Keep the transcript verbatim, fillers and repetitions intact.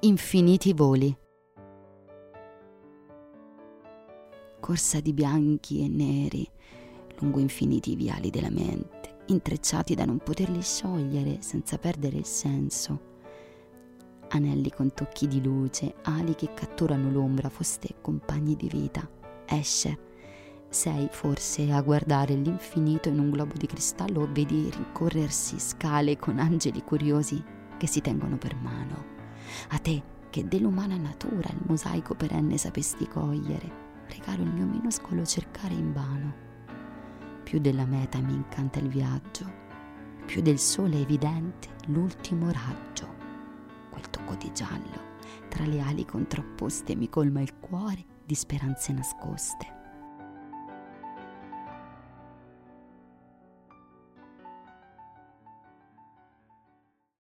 infiniti voli. Corsa di bianchi e neri lungo infiniti viali della mente, intrecciati da non poterli sciogliere senza perdere il senso. Anelli con tocchi di luce, ali che catturano l'ombra, foste compagni di vita. Esce, sei forse a guardare l'infinito in un globo di cristallo o vedi rincorrersi scale con angeli curiosi che si tengono per mano. A te che dell'umana natura il mosaico perenne sapesti cogliere, regalo il mio minuscolo cercare invano. Più della meta mi incanta il viaggio, più del sole evidente l'ultimo raggio. Quel tocco di giallo tra le ali contrapposte mi colma il cuore di speranze nascoste.